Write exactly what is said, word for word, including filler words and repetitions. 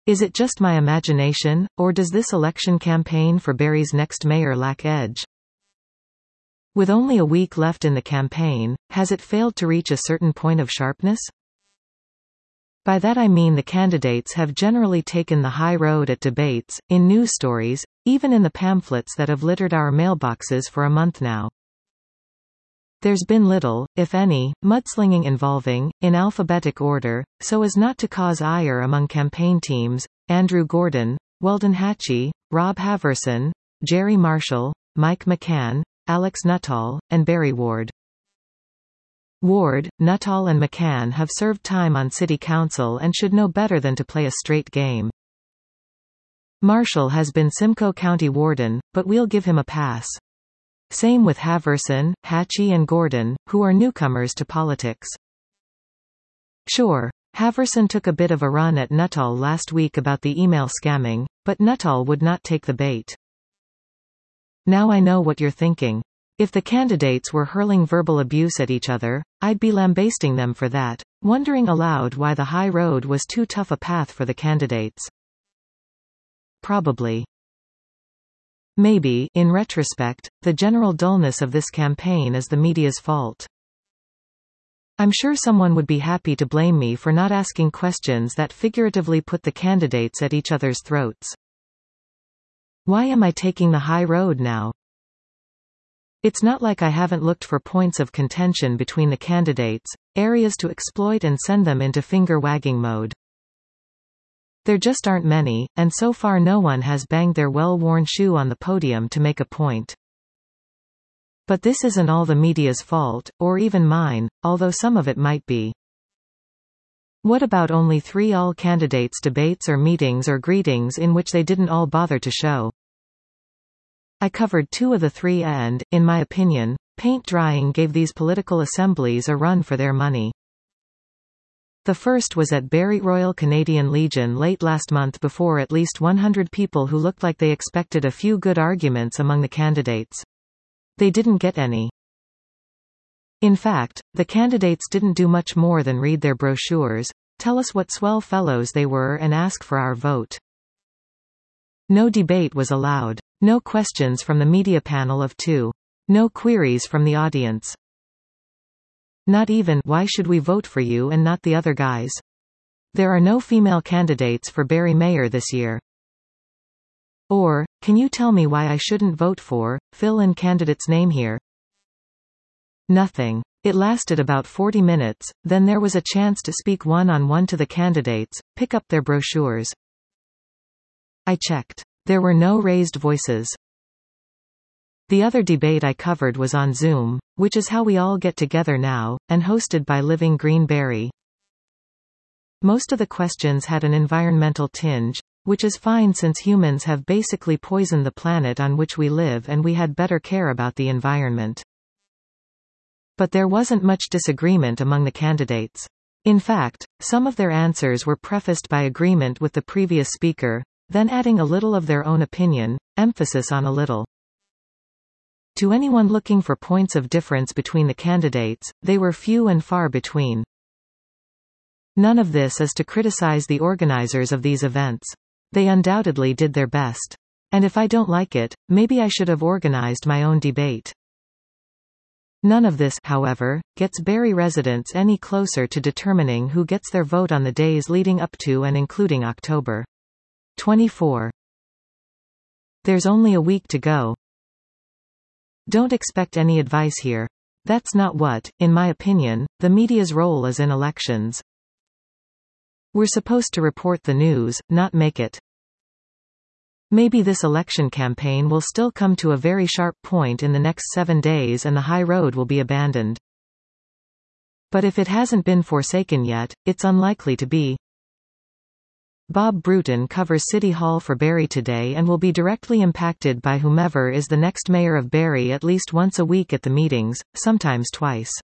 Is it just my imagination, or does this election campaign for Barrie's next mayor lack edge? With only a week left in the campaign, has it failed to reach a certain point of sharpness? By that I mean the candidates have generally taken the high road at debates, in news stories, even in the pamphlets that have littered our mailboxes for a month now. There's been little, if any, mudslinging involving, in alphabetic order, so as not to cause ire among campaign teams, Andrew Gordon, Weldon Hatchie, Rob Haverson, Jerry Marshall, Mike McCann, Alex Nuttall, and Barry Ward. Ward, Nuttall and McCann have served time on city council and should know better than to play a straight game. Marshall has been Simcoe County Warden, but we'll give him a pass. Same with Haverson, Hatchie and Gordon, who are newcomers to politics. Sure, Haverson took a bit of a run at Nuttall last week about the email scamming, but Nuttall would not take the bait. Now I know what you're thinking. If the candidates were hurling verbal abuse at each other, I'd be lambasting them for that, wondering aloud why the high road was too tough a path for the candidates. Probably. Maybe, in retrospect, the general dullness of this campaign is the media's fault. I'm sure someone would be happy to blame me for not asking questions that figuratively put the candidates at each other's throats. Why am I taking the high road now? It's not like I haven't looked for points of contention between the candidates, areas to exploit and send them into finger-wagging mode. There just aren't many, and so far no one has banged their well-worn shoe on the podium to make a point. But this isn't all the media's fault, or even mine, although some of it might be. What about only three all-candidates debates or meetings or greetings in which they didn't all bother to show? I covered two of the three and, in my opinion, paint drying gave these political assemblies a run for their money. The first was at Barrie Royal Canadian Legion late last month before at least one hundred people who looked like they expected a few good arguments among the candidates. They didn't get any. In fact, the candidates didn't do much more than read their brochures, tell us what swell fellows they were and ask for our vote. No debate was allowed. No questions from the media panel of two. No queries from the audience. Not even, why should we vote for you and not the other guys? There are no female candidates for Barrie mayor this year. Or, can you tell me why I shouldn't vote for, fill in candidate's name here? Nothing. It lasted about forty minutes, then there was a chance to speak one-on-one to the candidates, pick up their brochures. I checked. There were no raised voices. The other debate I covered was on Zoom, which is how we all get together now, and hosted by Living Green Barrie. Most of the questions had an environmental tinge, which is fine since humans have basically poisoned the planet on which we live and we had better care about the environment. But there wasn't much disagreement among the candidates. In fact, some of their answers were prefaced by agreement with the previous speaker, then adding a little of their own opinion, emphasis on a little. To anyone looking for points of difference between the candidates, they were few and far between. None of this is to criticize the organizers of these events. They undoubtedly did their best. And if I don't like it, maybe I should have organized my own debate. None of this, however, gets Barrie residents any closer to determining who gets their vote on the days leading up to and including October twenty-fourth. There's only a week to go. Don't expect any advice here. That's not what, in my opinion, the media's role is in elections. We're supposed to report the news, not make it. Maybe this election campaign will still come to a very sharp point in the next seven days and the high road will be abandoned. But if it hasn't been forsaken yet, it's unlikely to be. Bob Bruton covers City Hall for Barrie today and will be directly impacted by whomever is the next mayor of Barrie at least once a week at the meetings, sometimes twice.